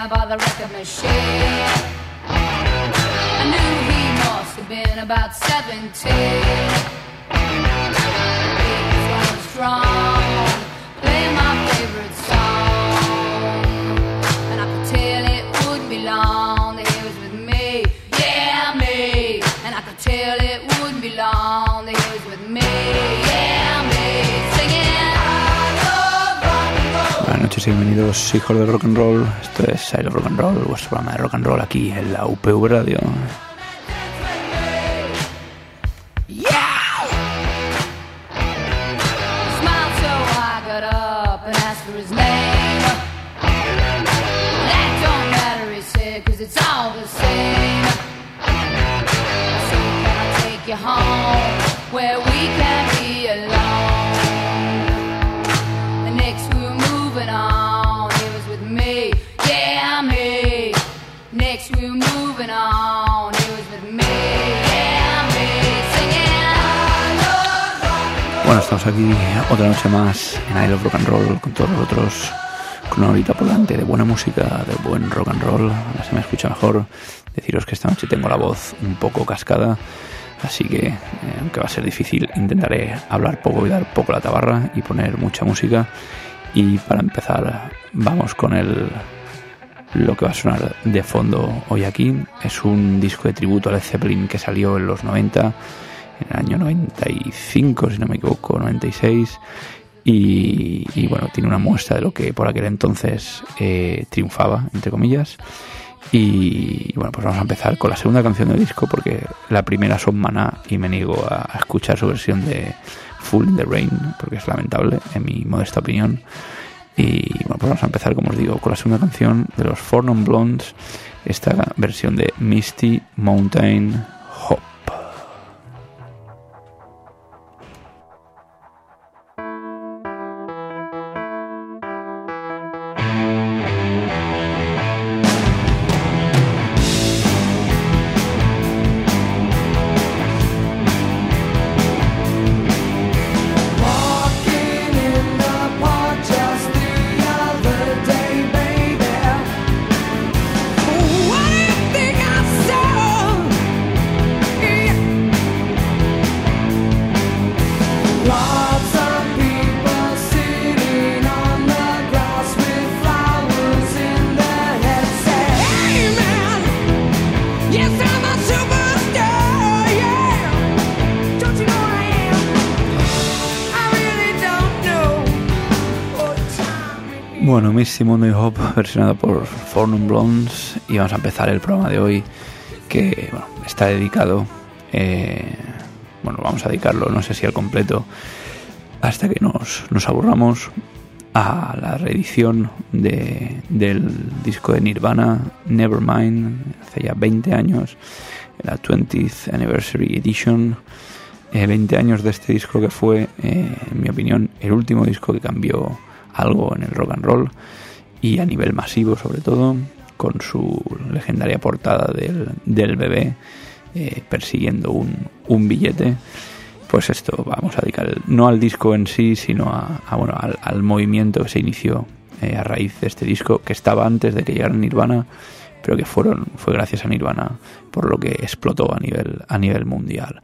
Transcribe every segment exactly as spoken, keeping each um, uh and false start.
by the record machine. I knew he must have been about seventeen. He was going strong, playing my favorite song, and I could tell it wouldn't be long that he was with me, yeah me. And I could tell it wouldn't be long that he was with me, yeah me. Singing I love rock and roll. Buenas noches y bienvenidos, hijos del rock and roll. Esto es I Love Rock and Roll, vuestro programa de rock and roll aquí en la U P V Radio. It's all the same. So can I take you home where we can be alone? And next we were moving on. He was with me, yeah me. Next we were moving on. He was with me, yeah me. Singing I love rock and roll. Bueno, estamos aquí otra noche más en I Love Rock and Roll con todos vosotros, con una horita por delante de buena música, de buen rock and roll. Ahora se me escucha mejor. Deciros que esta noche tengo la voz un poco cascada, así que, eh, aunque va a ser difícil, intentaré hablar poco y dar poco la tabarra y poner mucha música. Y para empezar, vamos con el lo que va a sonar de fondo hoy aquí. Es un disco de tributo a Led Zeppelin que salió en los noventa, en el año noventa y cinco, si no me equivoco, noventa y seis. Y, y bueno, tiene una muestra de lo que por aquel entonces eh, triunfaba, entre comillas. Y bueno, pues vamos a empezar con la segunda canción del disco, porque la primera son Maná y me niego a, a escuchar su versión de Fool in the Rain, porque es lamentable, en mi modesta opinión. Y bueno, pues vamos a empezar, como os digo, con la segunda canción de los Four Non Blondes, esta versión de Misty Mountain Hop. Bueno, Misty Mountain Hop, versionada por Four Non Blondes, y vamos a empezar el programa de hoy, que bueno, está dedicado, eh, bueno, vamos a dedicarlo, no sé si al completo, hasta que nos, nos aburramos, a la reedición de, del disco de Nirvana, Nevermind, hace ya veinte años, la twentieth Anniversary Edition, eh, veinte años de este disco que fue, eh, en mi opinión, el último disco que cambió algo en el rock and roll, y a nivel masivo sobre todo, con su legendaria portada del, del bebé eh, persiguiendo un, un billete. Pues esto vamos a dedicar el, no al disco en sí, sino a, a bueno al, al movimiento que se inició eh, a raíz de este disco, que estaba antes de que llegara Nirvana, pero que fueron fue gracias a Nirvana por lo que explotó a nivel a nivel mundial.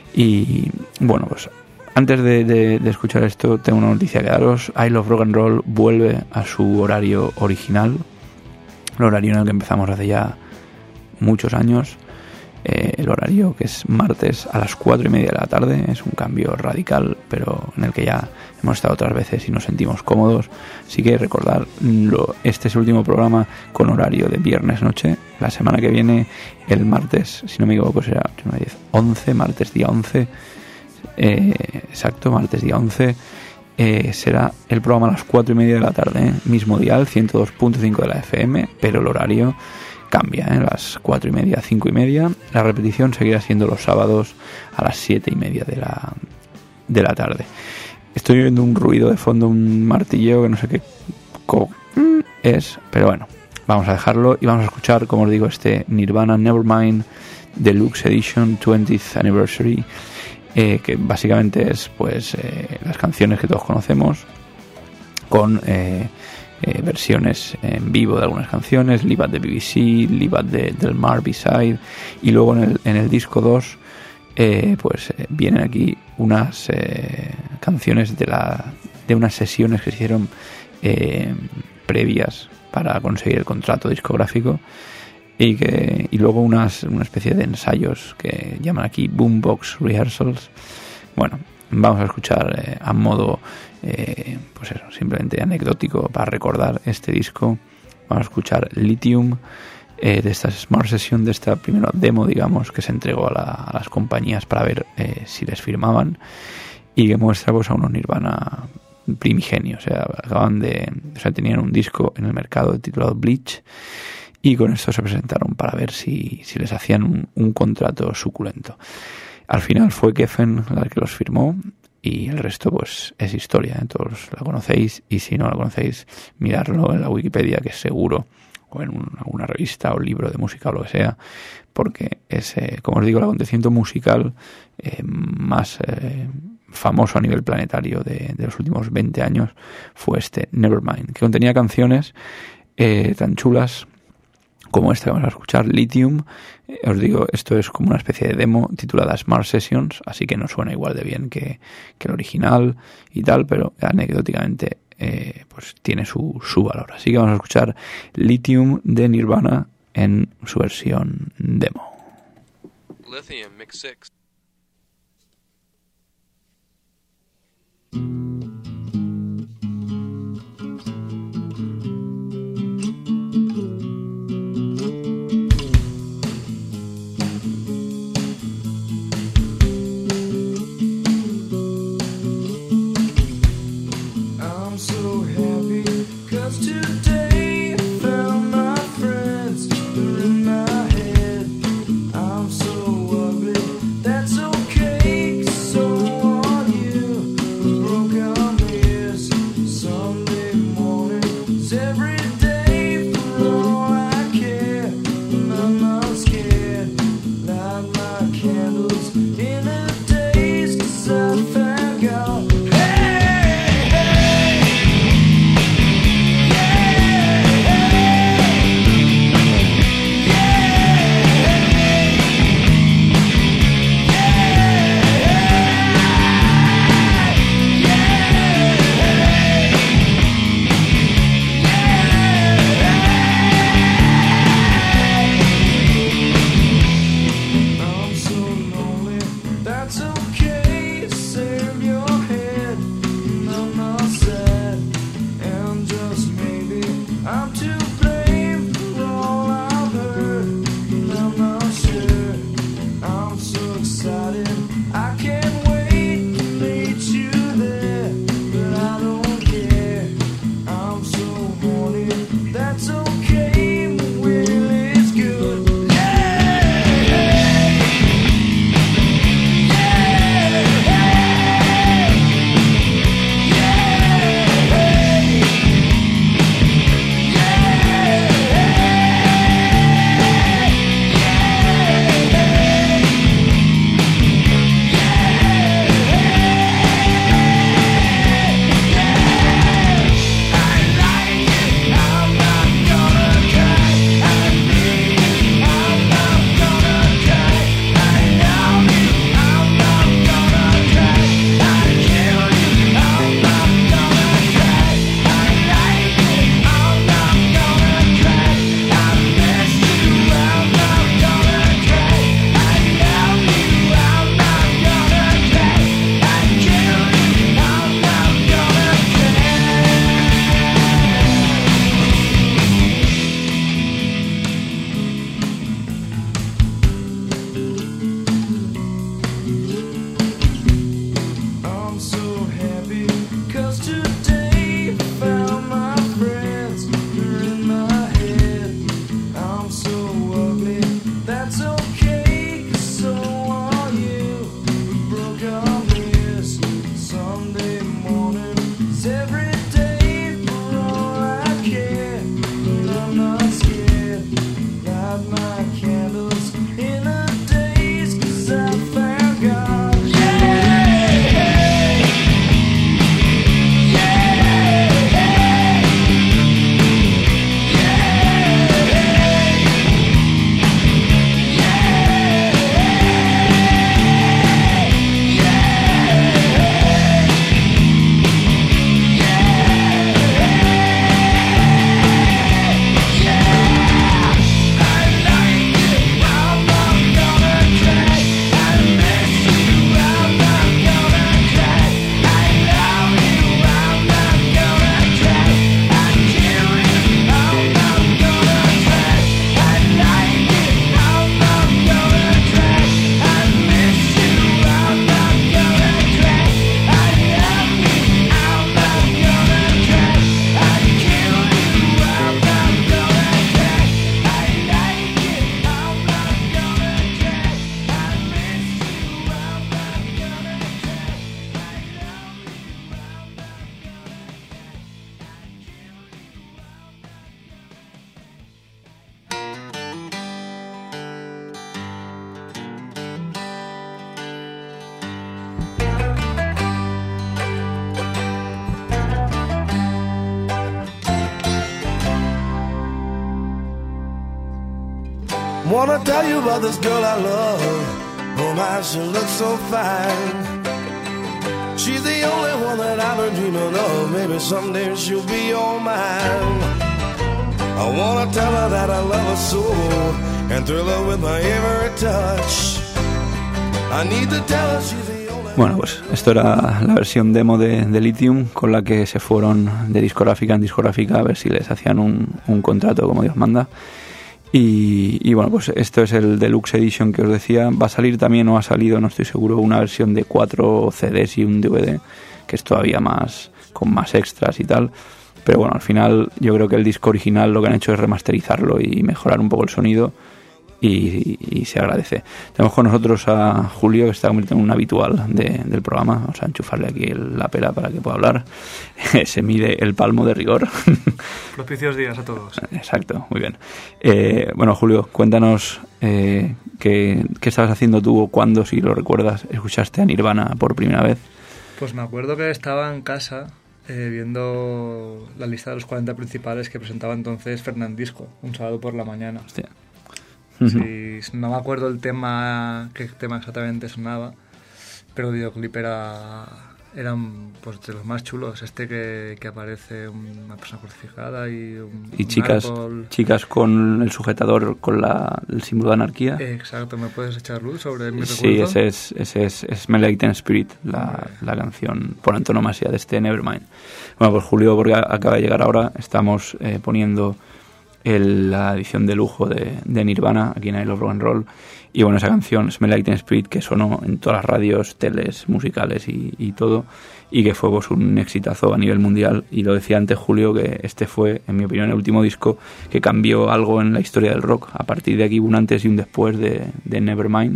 Y bueno, pues antes de, de, de escuchar esto, tengo una noticia que daros. I Love Rock and Roll vuelve a su horario original, el horario en el que empezamos hace ya muchos años, eh, el horario que es martes a las cuatro y media de la tarde. Es un cambio radical, pero en el que ya hemos estado otras veces y nos sentimos cómodos. Así que recordar, lo, este es el último programa con horario de viernes noche. La semana que viene, el martes, si no me equivoco, será once, martes día once. Eh, exacto, martes día once, eh, será el programa a las cuatro y media de la tarde, ¿eh? Mismo dial, ciento dos punto cinco de la F M, pero el horario cambia, ¿eh? Las cuatro y media, cinco y media. La repetición seguirá siendo los sábados a las siete y media de la, de la tarde. Estoy oyendo un ruido de fondo, un martilleo que no sé qué co- es, pero bueno, vamos a dejarlo y vamos a escuchar, como os digo, este Nirvana Nevermind Deluxe Edition twentieth Anniversary, eh, que básicamente es pues eh, las canciones que todos conocemos, con eh, eh, versiones en vivo de algunas canciones, Live at the B B C, Live at the Del Mar B-Side, y luego en el, en el disco dos eh, pues eh, vienen aquí unas eh, canciones de, la, de unas sesiones que se hicieron eh, previas para conseguir el contrato discográfico, y que y luego unas una especie de ensayos que llaman aquí Boombox Rehearsals. Bueno, vamos a escuchar eh, a modo eh, pues eso, simplemente anecdótico para recordar este disco. Vamos a escuchar Lithium eh, de esta Smart Session, de esta primera demo, digamos, que se entregó a, la, a las compañías para ver eh, si les firmaban, y que muestra pues a unos Nirvana primigenios. O sea, acaban de, o sea, tenían un disco en el mercado titulado Bleach, y con esto se presentaron para ver si, si les hacían un, un contrato suculento. Al final fue Geffen la que los firmó, y el resto pues es historia, ¿eh? Todos la conocéis, y si no la conocéis, mirarlo en la Wikipedia, que es seguro, o en un, alguna revista o libro de música o lo que sea, porque es, eh, como os digo, el acontecimiento musical eh, más eh, famoso a nivel planetario de, de los últimos veinte años fue este Nevermind, que contenía canciones eh, tan chulas como esta que vamos a escuchar, Lithium. Eh, os digo, esto es como una especie de demo titulada Smart Sessions, así que no suena igual de bien que, que el original y tal, pero anecdóticamente eh, pues tiene su, su valor. Así que vamos a escuchar Lithium de Nirvana en su versión demo. Lithium Mix six. Yeah! wanna tell you about this girl I love. Oh my, she looks so fine. She's the only one that I've been dreaming of. Maybe someday she'll be all mine. I wanna tell her that I love her so, and thrill her with my every touch. I need to tell her she's the only. Bueno, pues esto era la versión demo de, de Lithium, con la que se fueron de discográfica en discográfica a ver si les hacían un, un contrato como Dios manda. Y, y bueno, pues esto es el Deluxe Edition que os decía. Va a salir también, o ha salido, no estoy seguro, una versión de cuatro C Ds y un D V D, que es todavía más, con más extras y tal. Pero bueno, al final yo creo que el disco original lo que han hecho es remasterizarlo y mejorar un poco el sonido, y, y se agradece. Tenemos con nosotros a Julio, que está convirtiendo en un habitual de, del programa. Vamos a enchufarle aquí el, la pera para que pueda hablar. Se mide el palmo de rigor. Propicios días a todos. Exacto, muy bien. Eh, bueno, Julio, cuéntanos eh, qué, qué estabas haciendo tú, o cuándo, si lo recuerdas, escuchaste a Nirvana por primera vez. Pues me acuerdo que estaba en casa eh, viendo la lista de los cuarenta principales que presentaba entonces Fernandisco, un sábado por la mañana. Hostia. Sí, no me acuerdo el tema, qué tema exactamente sonaba, pero el videoclip era, era pues, de los más chulos. Este que, que aparece una persona crucificada y un, y un chicas, árbol. chicas con el sujetador con la, el símbolo de anarquía. Exacto, ¿me puedes echar luz sobre mi Sí, recuerdo? ese es, ese es, es Smell Like Teen Spirit, la, la canción por antonomasia de este Nevermind. Bueno, pues Julio, porque acaba de llegar ahora, estamos eh, poniendo el, la edición de lujo de, de Nirvana aquí en I Love Rock and Roll, y bueno, esa canción Smell Like Teen Spirit, que sonó en todas las radios, teles, musicales y, y todo, y que fue pues un exitazo a nivel mundial. Y lo decía antes Julio, que este fue, en mi opinión, el último disco que cambió algo en la historia del rock. A partir de aquí hubo un antes y un después de, de Nevermind,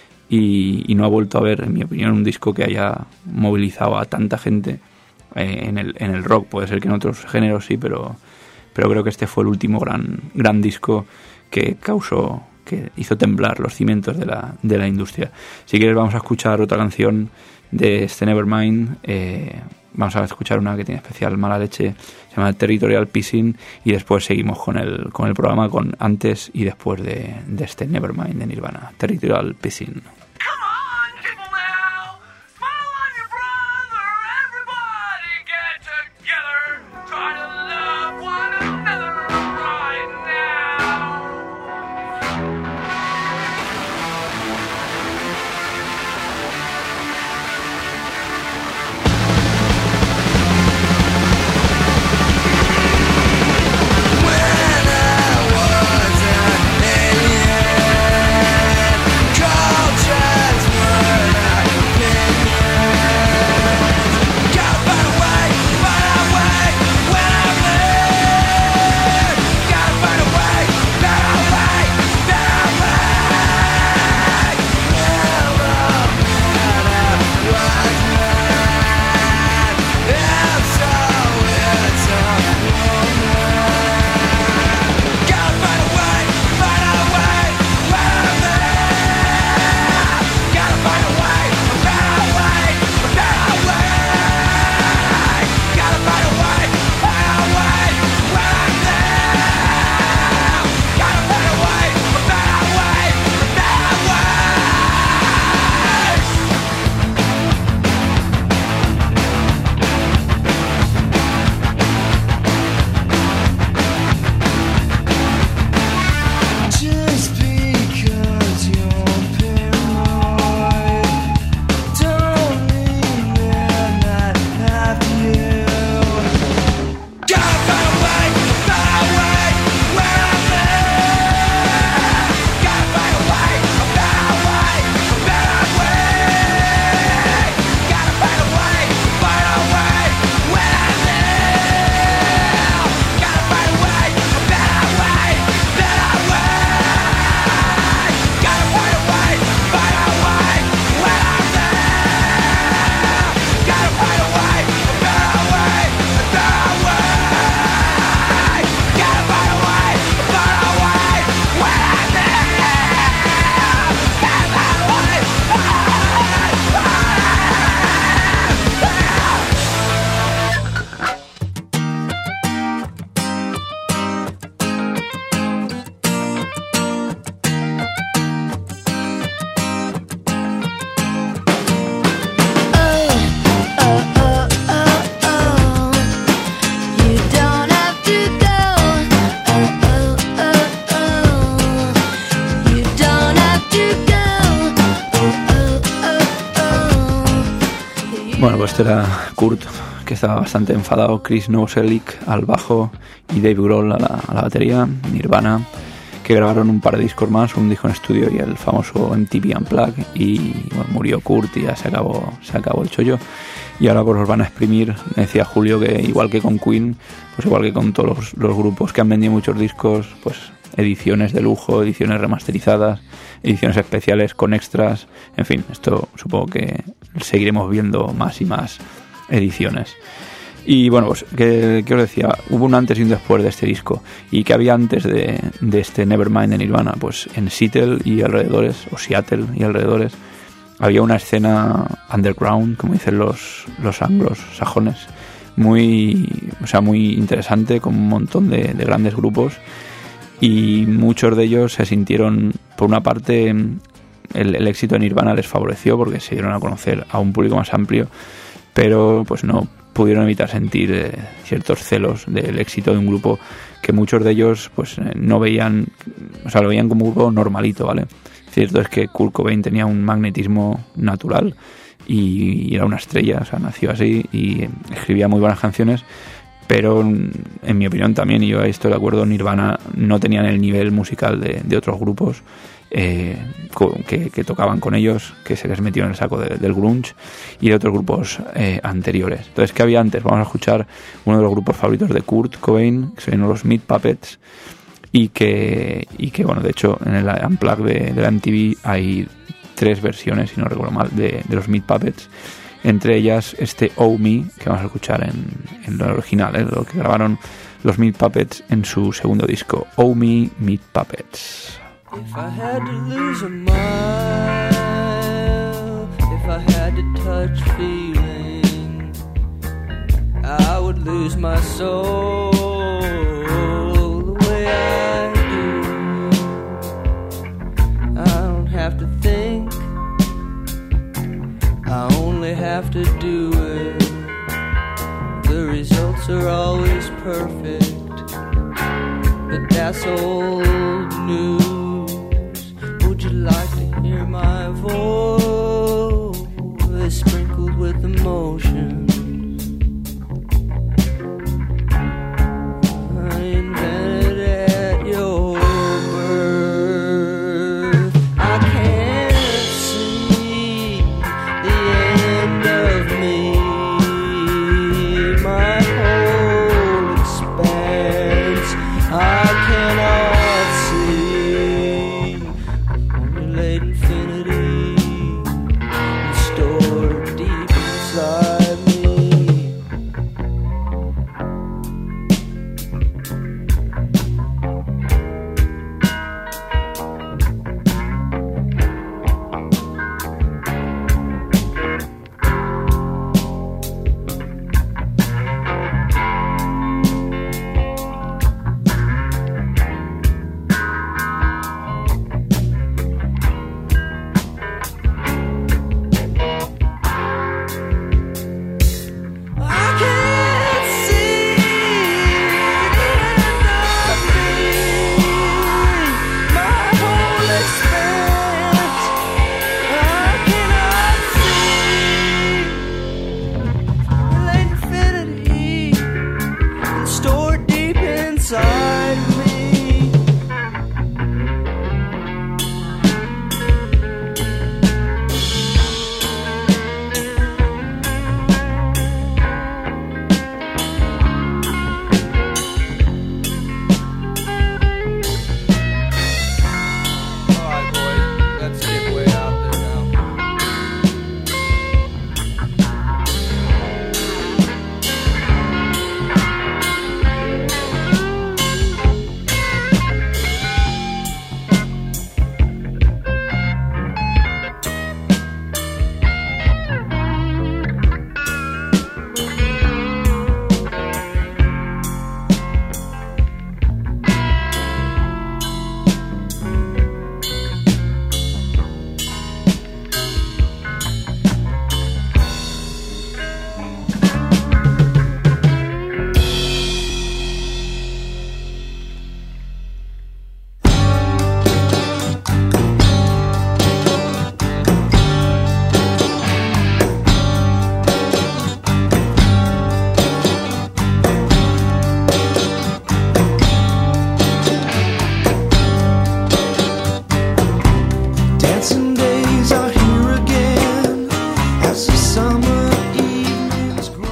y, y no ha vuelto a haber, en mi opinión, un disco que haya movilizado a tanta gente eh, en, el, en el rock. Puede ser que en otros géneros sí, pero pero creo que este fue el último gran gran disco que causó, que hizo temblar los cimientos de la, de la industria. Si quieres, vamos a escuchar otra canción de este Nevermind. Eh, vamos a escuchar una que tiene especial mala leche, se llama Territorial Pissing, y después seguimos con el, con el programa, con antes y después de, de este Nevermind de Nirvana, Territorial Pissing. Culture Bueno, pues este era Kurt, que estaba bastante enfadado, Chris Novoselic al bajo y Dave Grohl a la, a la batería, Nirvana, que grabaron un par de discos más, un disco en estudio y el famoso M T V Unplugged, y bueno, murió Kurt y ya se acabó, se acabó el chollo. Y ahora pues los van a exprimir. Decía Julio que igual que con Queen, pues igual que con todos los, los grupos que han vendido muchos discos, pues ediciones de lujo, ediciones remasterizadas, ediciones especiales con extras, en fin, esto supongo que seguiremos viendo más y más ediciones. Y bueno, pues que, que os decía, hubo un antes y un después de este disco. ¿Y que había antes de, de este Nevermind de Nirvana? Pues en Seattle y alrededores, o Seattle y alrededores, había una escena underground, como dicen los, los anglos sajones, muy, o sea, muy interesante, con un montón de, de grandes grupos, y muchos de ellos se sintieron, por una parte, el, el éxito de Nirvana les favoreció porque se dieron a conocer a un público más amplio, pero pues no pudieron evitar sentir eh, ciertos celos del éxito de un grupo que muchos de ellos pues eh, no veían, o sea, lo veían como un grupo normalito, ¿vale? Cierto es que Kurt Cobain tenía un magnetismo natural y era una estrella, o sea, nació así y escribía muy buenas canciones, pero en mi opinión también, y yo estoy de acuerdo, Nirvana no tenían el nivel musical de, de otros grupos eh, que, que tocaban con ellos, que se les metió en el saco de, del grunge y de otros grupos eh, anteriores. Entonces, ¿qué había antes? Vamos a escuchar uno de los grupos favoritos de Kurt Cobain, que son los Meat Puppets, y que, y que bueno, de hecho, en el Unplugged de, de la M T V hay tres versiones, si no recuerdo mal, de, de los Meat Puppets. Entre ellas este Oh Me, que vamos a escuchar en, en lo original, ¿eh? Lo que grabaron los Meat Puppets en su segundo disco, Oh Me, Meat Puppets. If I had to lose a mile, if I had to touch feeling, I would lose my soul the way I do. I don't have to think, I only have to do it. The results are always perfect, but that's old news. Would you like to hear my voice sprinkled with emotion? I invented at your birth. I can't see the end of me. My whole expanse I cannot see. Only late infinity.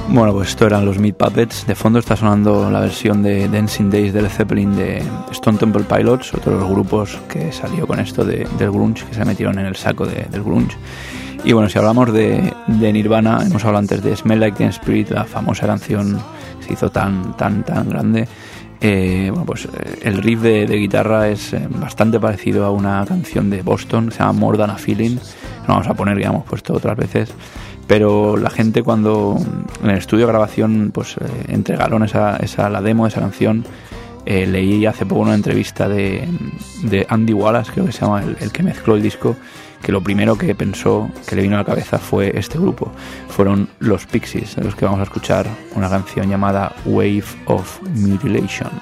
Bueno, pues esto eran los Meat Puppets. De fondo está sonando la versión de Dancing Days de Led Zeppelin de Stone Temple Pilots, otro de los grupos que salió con esto de, del grunge, que se metieron en el saco de, del grunge. Y bueno, si hablamos de, de Nirvana, hemos hablado antes de Smell Like Teen Spirit, la famosa canción que se hizo tan, tan, tan grande. Eh, bueno, pues el riff de, de guitarra es eh, bastante parecido a una canción de Boston que se llama More Than a Feeling. No vamos a poner, ya hemos puesto otras veces. Pero la gente, cuando en el estudio de grabación pues eh, entregaron esa, esa, la demo de esa canción, eh, leí hace poco una entrevista de, de Andy Wallace, creo que se llama, el, el que mezcló el disco, que lo primero que pensó, que le vino a la cabeza, fue este grupo. Fueron los Pixies, de los que vamos a escuchar una canción llamada Wave of Mutilation.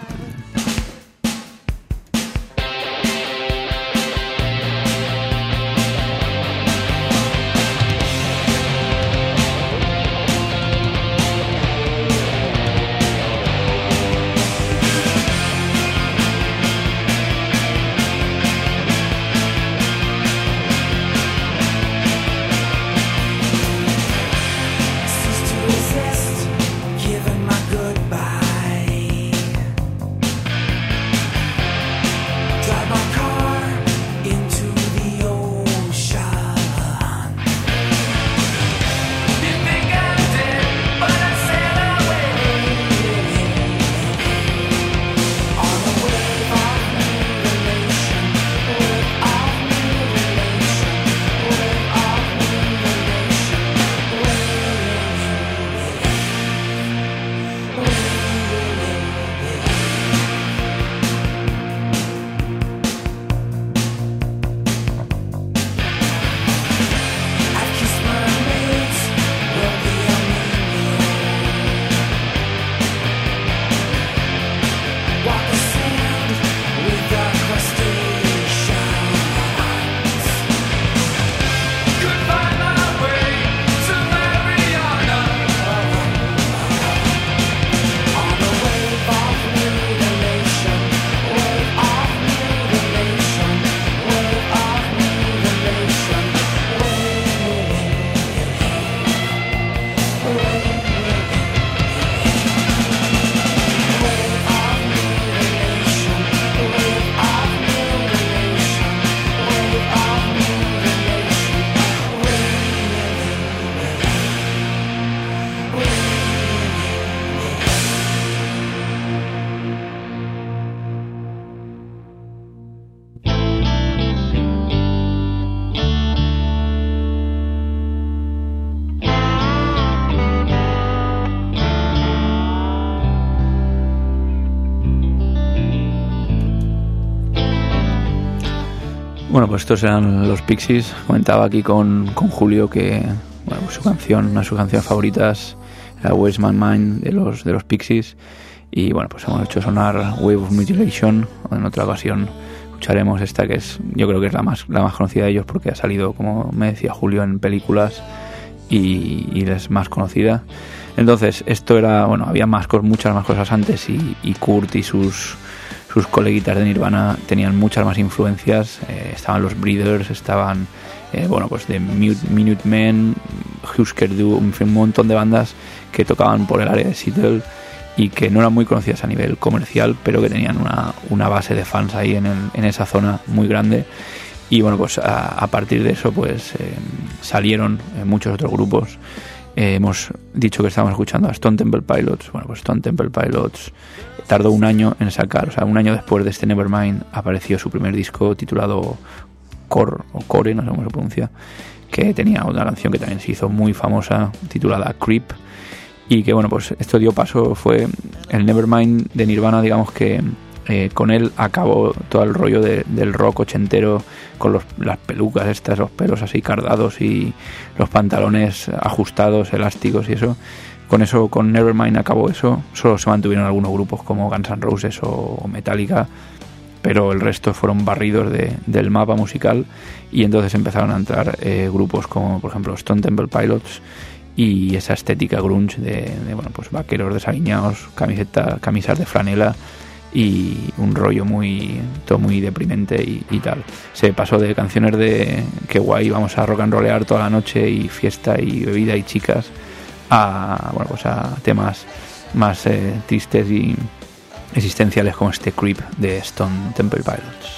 Bueno, pues estos eran los Pixies. Comentaba aquí con, con Julio que bueno, pues su canción, una de sus canciones favoritas era Where's My Mind de los, de los Pixies. Y bueno, pues hemos hecho sonar Wave of Mutilation. En otra ocasión escucharemos esta, que es, yo creo que es la más, la más conocida de ellos, porque ha salido, como me decía Julio, en películas y, y es más conocida. Entonces, esto era, bueno, había más, muchas más cosas antes, y, y Kurt y sus sus coleguitas de Nirvana tenían muchas más influencias. Eh, estaban los Breeders, estaban eh, bueno, pues de Minutemen, Husker Du, un montón de bandas que tocaban por el área de Seattle y que no eran muy conocidas a nivel comercial, pero que tenían una, una base de fans ahí en, el, en esa zona muy grande. Y bueno, pues a, a partir de eso pues eh, salieron eh, muchos otros grupos. Eh, hemos dicho que estábamos escuchando a Stone Temple Pilots. Bueno, pues Stone Temple Pilots tardó un año en sacar, o sea, un año después de este Nevermind apareció su primer disco titulado Core, o Core, no sé cómo se pronuncia, que tenía una canción que también se hizo muy famosa titulada Creep, y que bueno, pues esto dio paso, fue el Nevermind de Nirvana, digamos que eh, con él acabó todo el rollo de, del rock ochentero, con los, las pelucas estas, los pelos así cardados y los pantalones ajustados, elásticos y eso. Con eso, con Nevermind acabó eso. Solo se mantuvieron algunos grupos como Guns N' Roses o Metallica, pero el resto fueron barridos de, del mapa musical, y entonces empezaron a entrar eh, grupos como, por ejemplo, Stone Temple Pilots, y esa estética grunge de, de bueno, pues vaqueros desaliñados, camiseta, camisas de franela y un rollo muy todo muy deprimente y, y tal. Se pasó de canciones de qué guay, vamos a rock and rollear toda la noche y fiesta y bebida y chicas, a, bueno, pues a temas más eh, tristes y existenciales como este Creep de Stone Temple Pilots.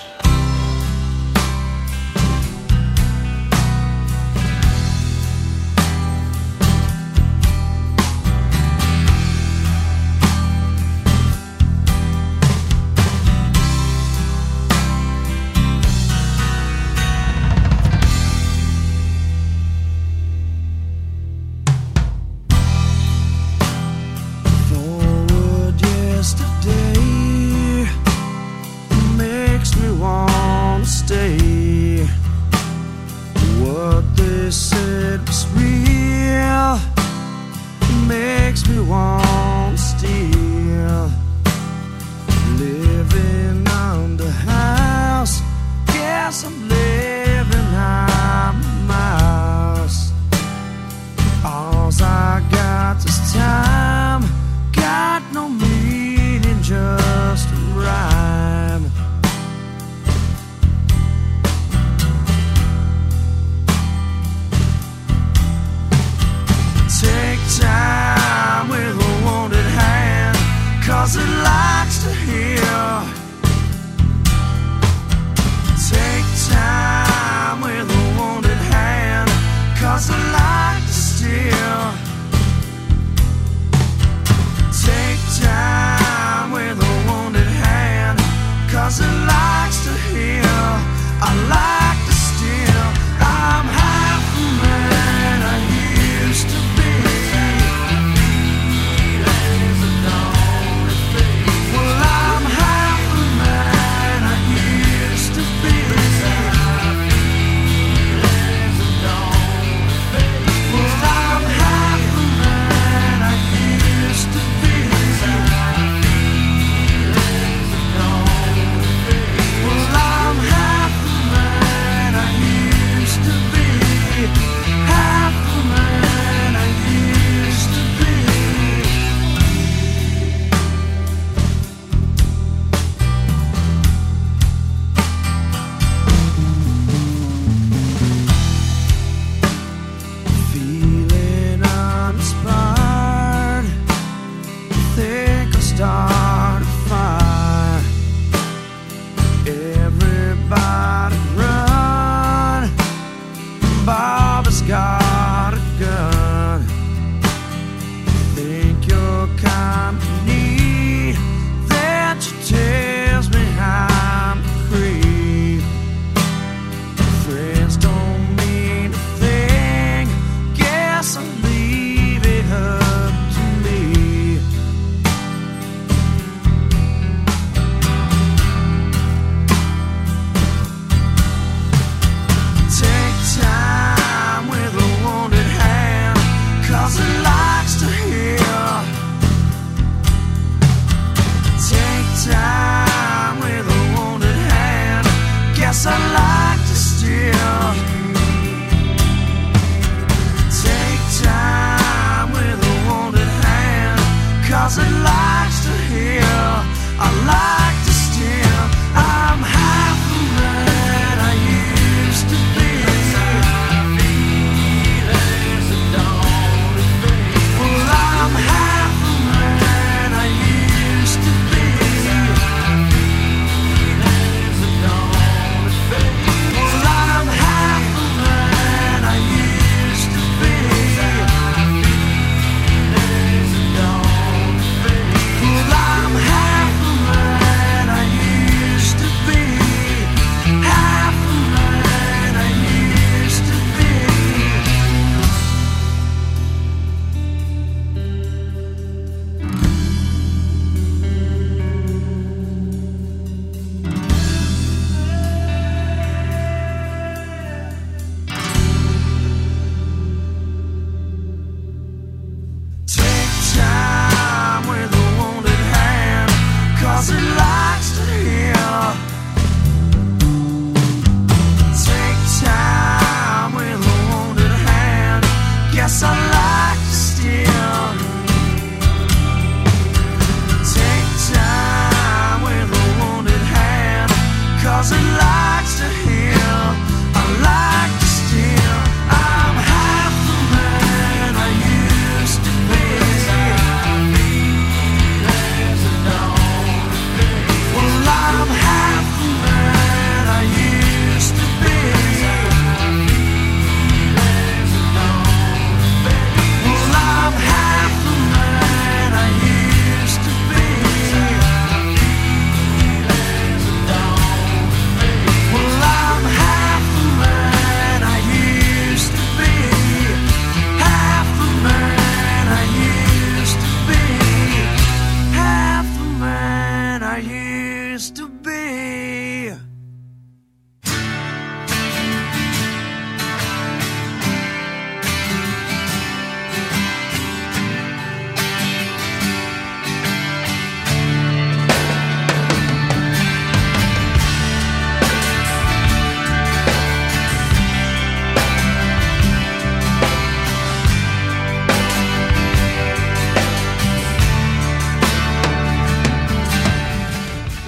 Used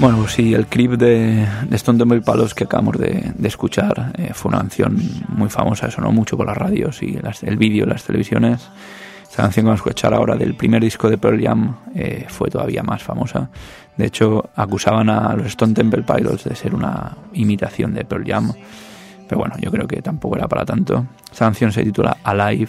Bueno, pues sí, el clip de, de Stone Temple Pilots que acabamos de, de escuchar eh, fue una canción muy famosa, sonó mucho por las radios y las, el vídeo en las televisiones. Esta canción que vamos a escuchar ahora del primer disco de Pearl Jam eh, fue todavía más famosa. De hecho, acusaban a los Stone Temple Pilots de ser una imitación de Pearl Jam. Pero bueno, yo creo que tampoco era para tanto. Esta canción se titula Alive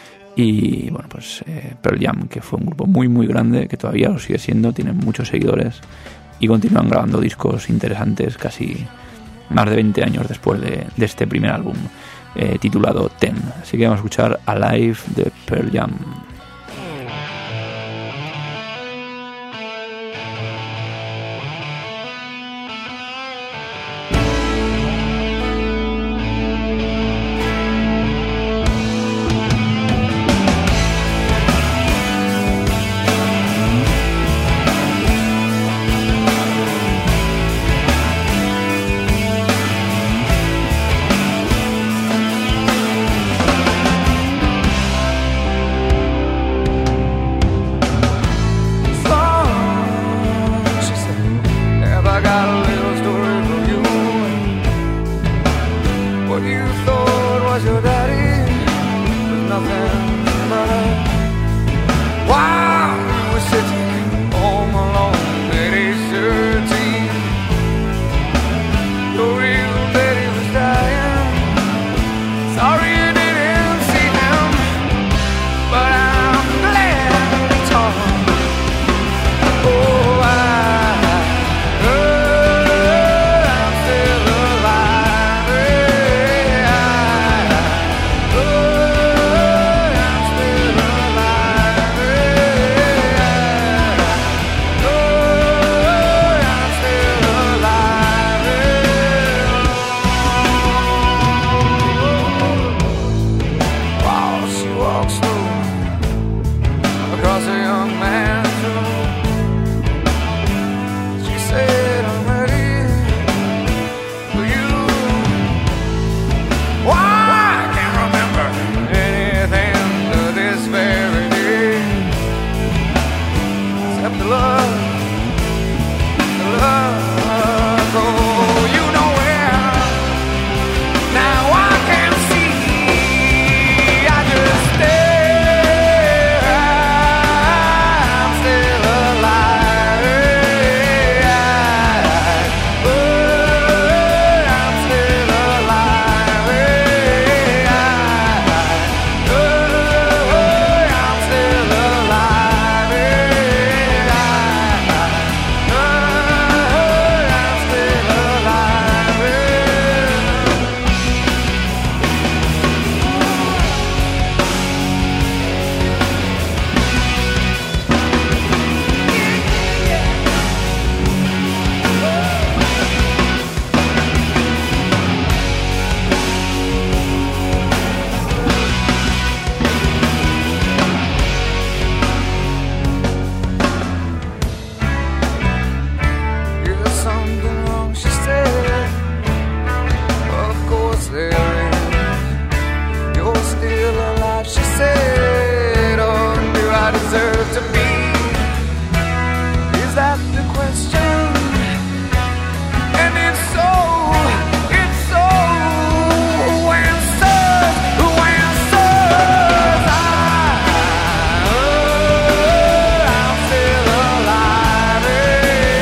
y bueno, pues eh, Pearl Jam, que fue un grupo muy muy grande, que todavía lo sigue siendo, tienen muchos seguidores y continúan grabando discos interesantes casi más de veinte años después de, de este primer álbum eh, titulado Ten. Así que vamos a escuchar Alive de Pearl Jam.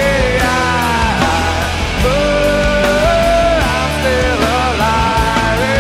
Alive.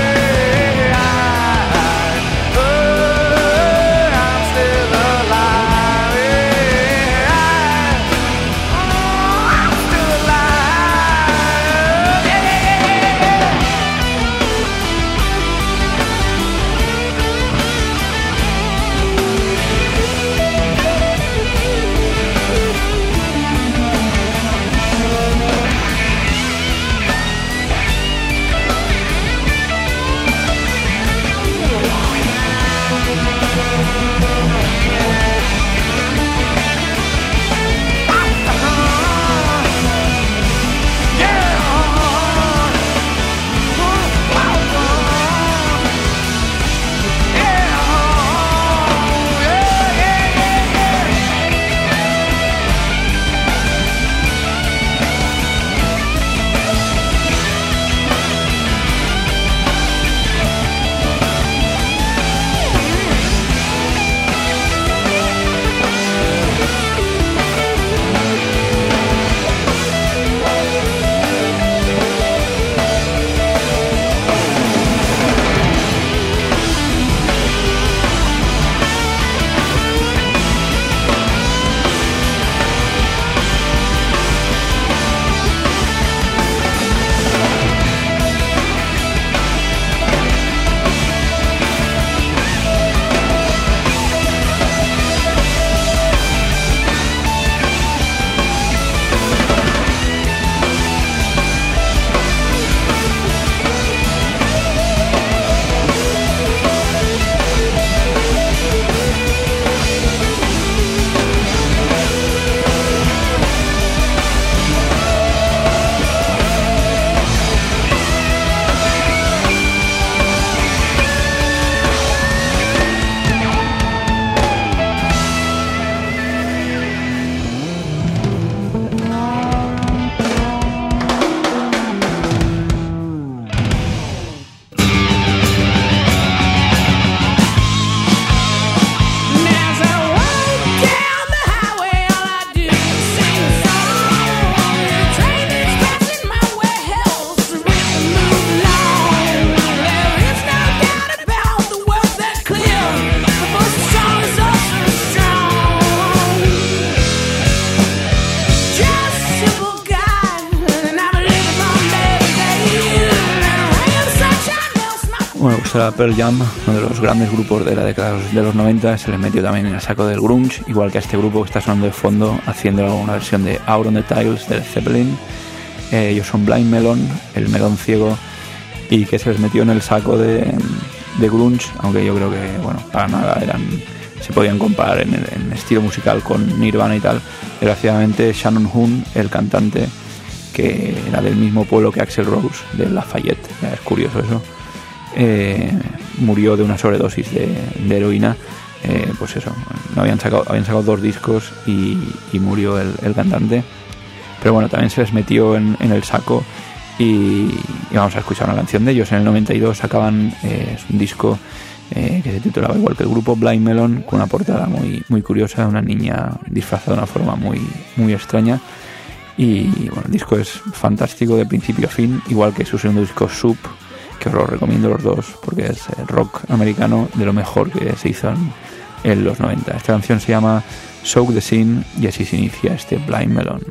Bueno, pues era Pearl Jam, uno de los grandes grupos de la década de los noventa, se les metió también en el saco del grunge, igual que a este grupo que está sonando de fondo, haciendo una versión de Out on the Tiles de Led Zeppelin. Eh, ellos son Blind Melon, el melón ciego, y que se les metió en el saco de, de grunge, aunque yo creo que, bueno, para nada eran, se podían comparar en, el, en estilo musical con Nirvana y tal. Desgraciadamente Shannon Hoon, el cantante, que era del mismo pueblo que Axl Rose, de Lafayette, ya es curioso eso, Eh, murió de una sobredosis de, de heroína. Eh, pues eso, no habían sacado habían sacado dos discos y, y murió el, el cantante, pero bueno, también se les metió en, en el saco y, y vamos a escuchar una canción de ellos. En el noventa y dos sacaban eh, un disco eh, que se titulaba igual que el grupo, Blind Melon, con una portada muy, muy curiosa, una niña disfrazada de una forma muy, muy extraña. Y bueno, el disco es fantástico de principio a fin, igual que su segundo disco, Soup, que os lo recomiendo los dos porque es rock americano de lo mejor que se hizo en, en los noventa. Esta canción se llama Soak the Scene y así se inicia este Blind Melon.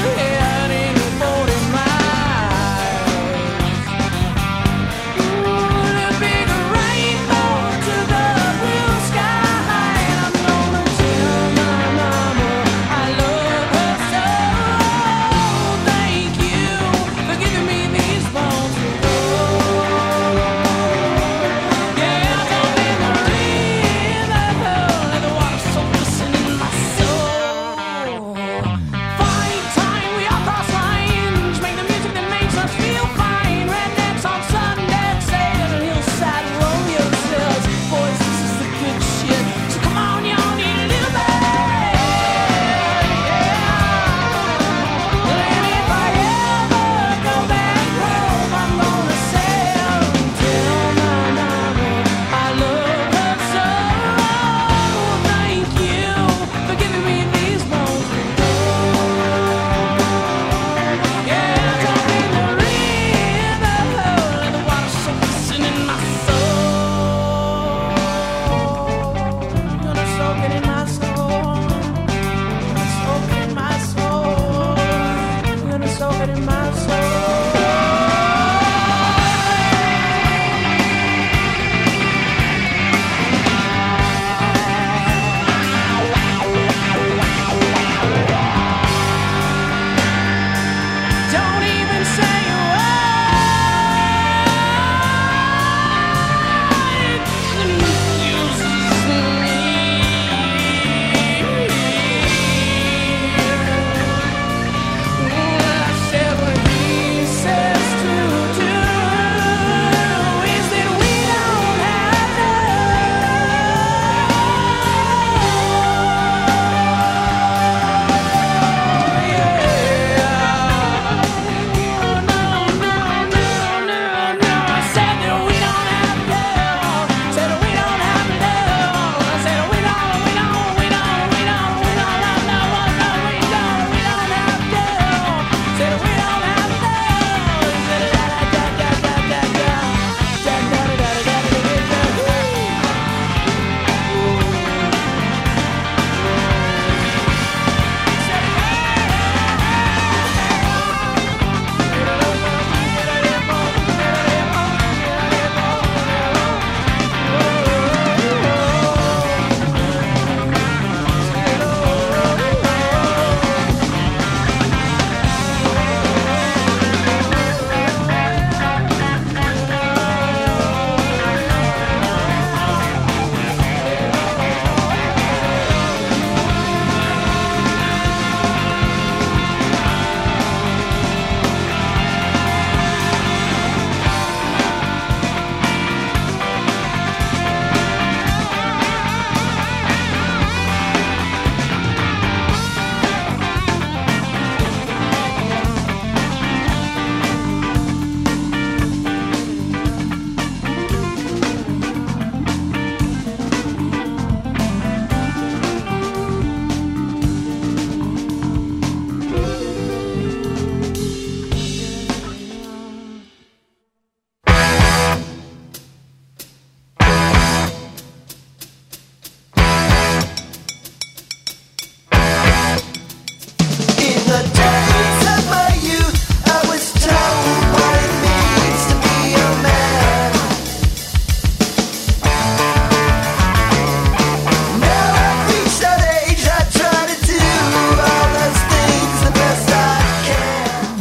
Ooh.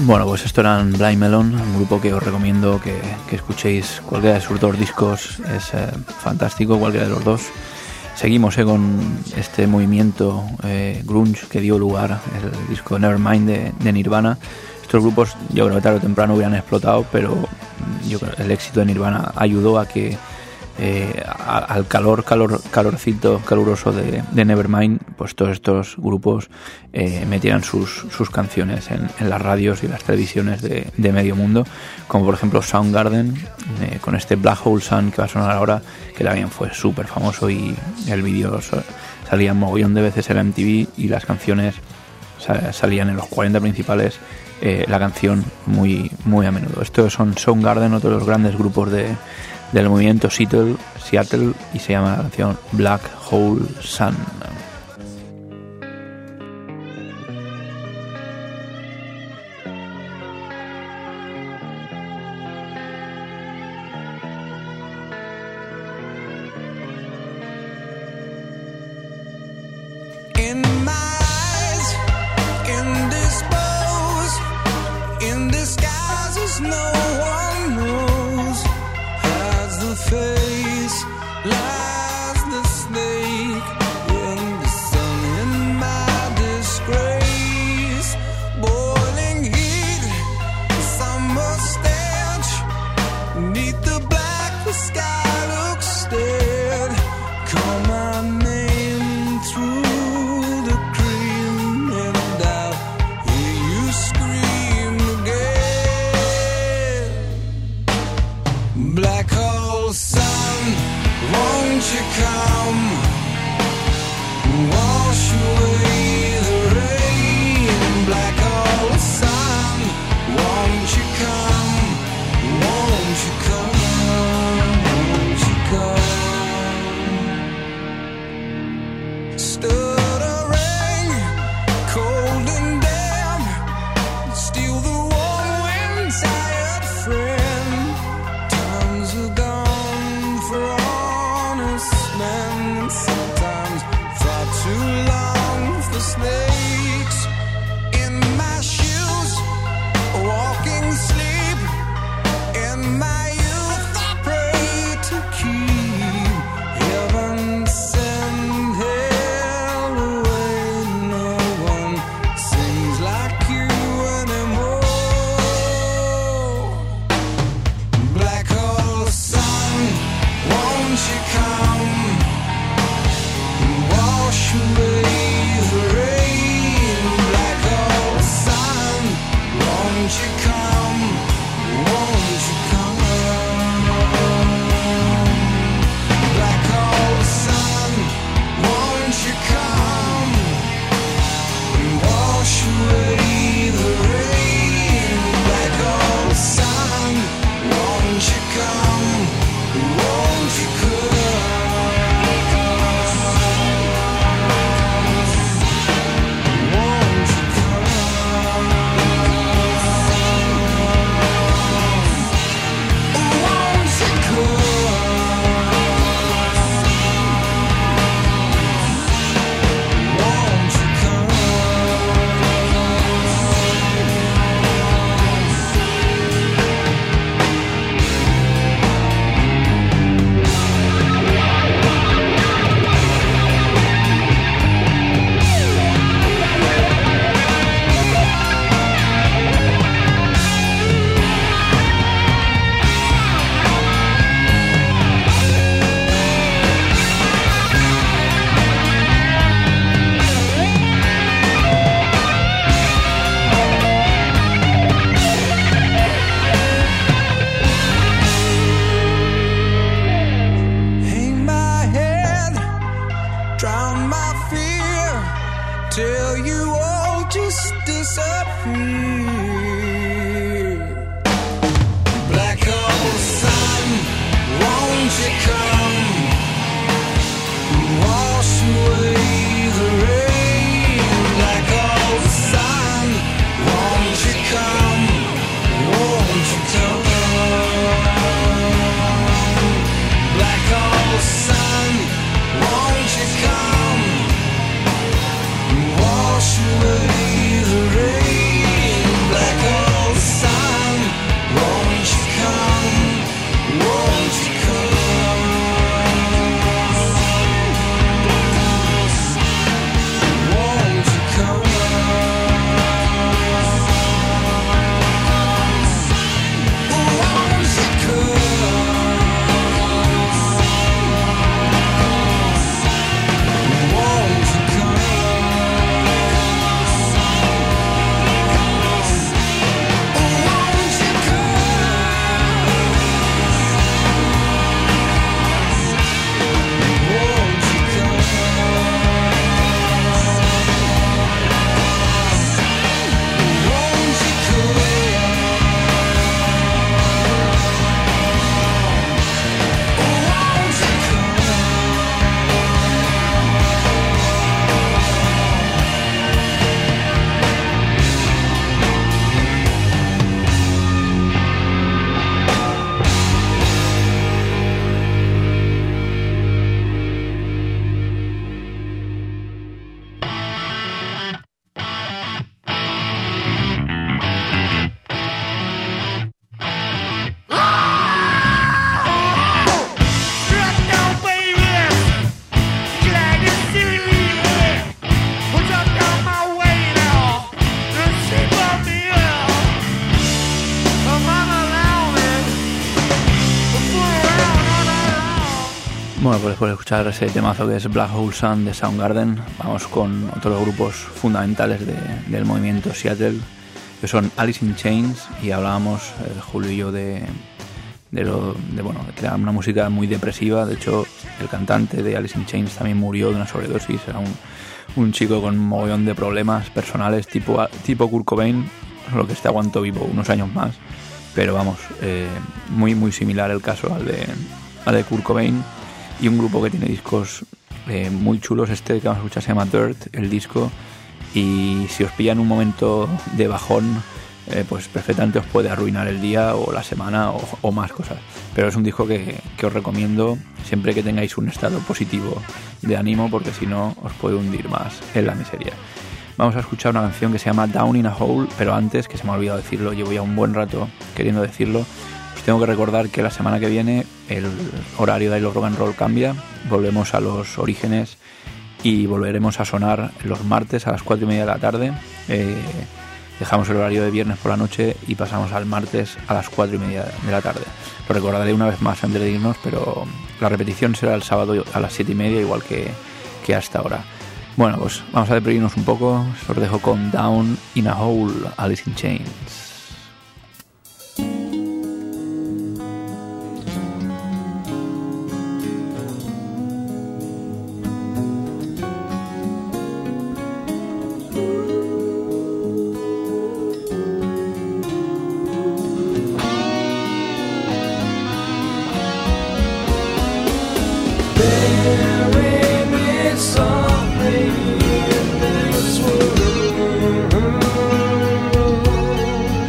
Bueno, pues esto eran Blind Melon, un grupo que os recomiendo que, que escuchéis cualquiera de sus dos discos, es eh, fantástico cualquiera de los dos. Seguimos eh, con este movimiento eh, grunge que dio lugar al disco Nevermind de, de Nirvana. Estos grupos yo creo que tarde o temprano hubieran explotado, pero yo creo que el éxito de Nirvana ayudó a que eh, a, al calor, calor, calorcito, caluroso de, de Nevermind, pues todos estos grupos eh, metieran sus, sus canciones en, en las radios y las televisiones de, de medio mundo, como por ejemplo Soundgarden, eh, con este Black Hole Sun que va a sonar ahora, que también fue súper famoso y el vídeo salía un mogollón de veces en la M T V y las canciones salían en los cuarenta principales, eh, la canción muy, muy a menudo. Estos son Soundgarden, otro de los grandes grupos de del movimiento Seattle, Seattle, y se llama la canción Black Hole Sun. In my eyes, indisposed, in disguises no one knows. Has the face, lies the snake in the sun. In my disgrace, boiling heat, summer stench. Neath the black, the sky looks dead. Call my name through the cream, and I'll hear you scream again. Black hole sun, won't you come? Wash away the rain. Black hole sun, won't you come? Won't you come? Won't you come? Stuttering, cold and damp, steal the warm wind, tired friend. Times are gone for honest men, sometimes far too long Bueno, pues después de escuchar ese temazo que es Black Hole Sun de Soundgarden, vamos con otros grupos fundamentales de, del movimiento Seattle, que son Alice in Chains, y hablábamos, eh, Julio y yo, de, de, lo, de, bueno, de crear una música muy depresiva. De hecho, el cantante de Alice in Chains también murió de una sobredosis. Era un, un chico con un mogollón de problemas personales, tipo, tipo Kurt Cobain, solo que este aguantó vivo unos años más. Pero vamos, eh, muy muy similar el caso al de, al de Kurt Cobain. Y un grupo que tiene discos eh, muy chulos. Este que vamos a escuchar se llama Dirt, el disco, y si os pilla en un momento de bajón, eh, pues perfectamente os puede arruinar el día o la semana o, o más cosas. Pero es un disco que, que os recomiendo siempre que tengáis un estado positivo de ánimo, porque si no os puede hundir más en la miseria. Vamos a escuchar una canción que se llama Down in a Hole, pero antes, que se me ha olvidado decirlo, llevo ya un buen rato queriendo decirlo, os tengo que recordar que la semana que viene el horario de I Love Rock and Roll cambia, volvemos a los orígenes y volveremos a sonar los martes a las cuatro y media de la tarde. Eh, dejamos el horario de viernes por la noche y pasamos al martes a las cuatro y media de la tarde. Lo recordaré una vez más antes de irnos, pero la repetición será el sábado a las siete y media, igual que, que hasta ahora. Bueno, pues vamos a despedirnos un poco. Os dejo con Down in a Hole, Alice in Chains. Softly in this world,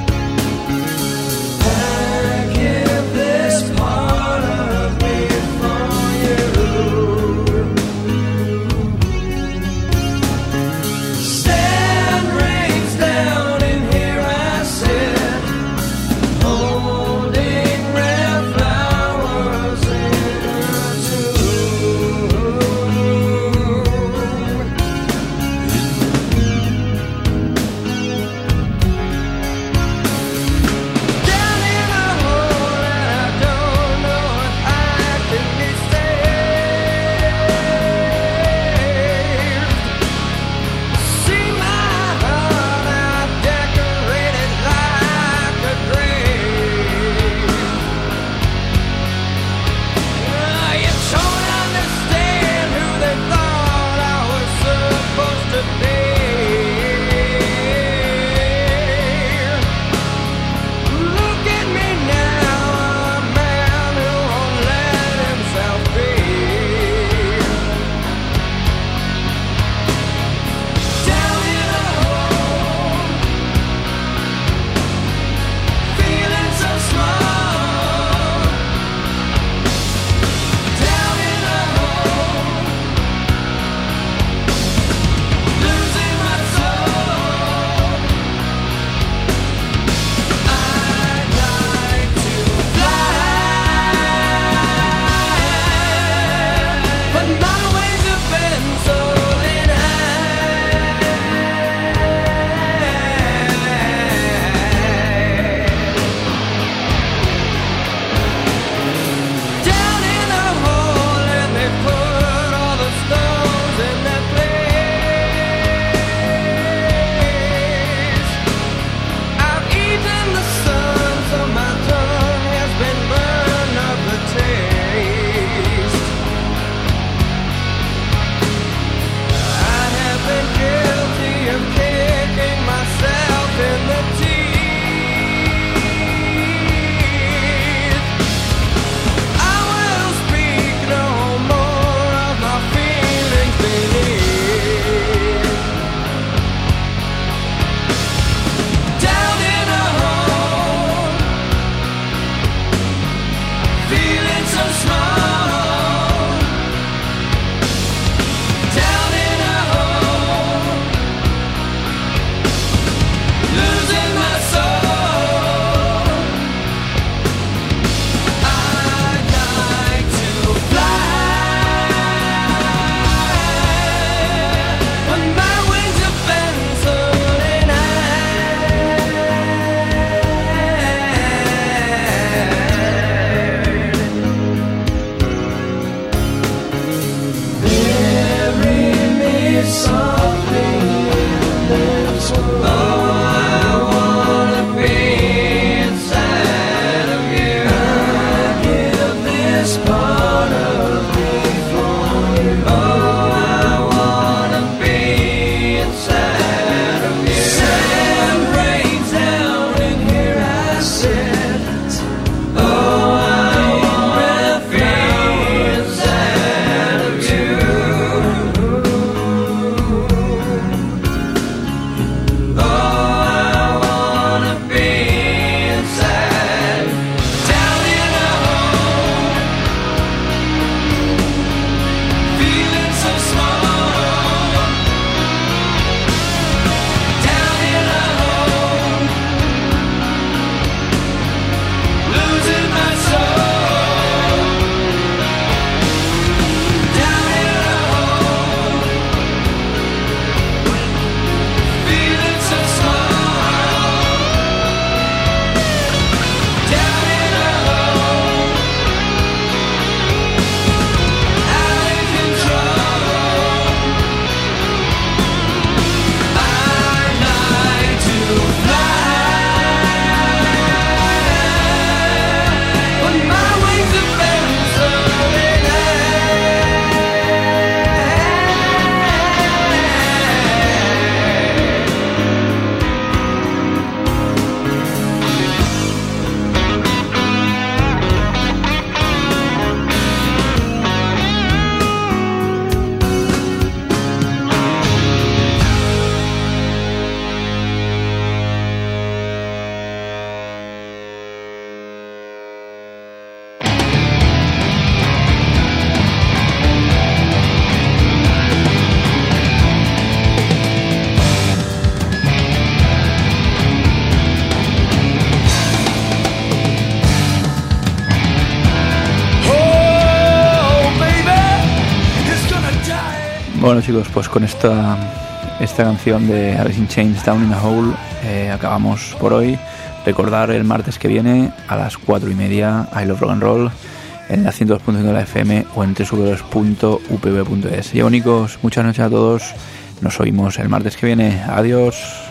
Bueno chicos, pues con esta, esta canción de Alice in Chains, Down in a Hole, eh, acabamos por hoy. Recordar el martes que viene a las cuatro y media I Love Rock and Roll en la ciento dos punto cinco de la F M o en doble u doble u doble u punto u p b punto es. Iónicos, muchas noches a todos. Nos oímos el martes que viene. Adiós.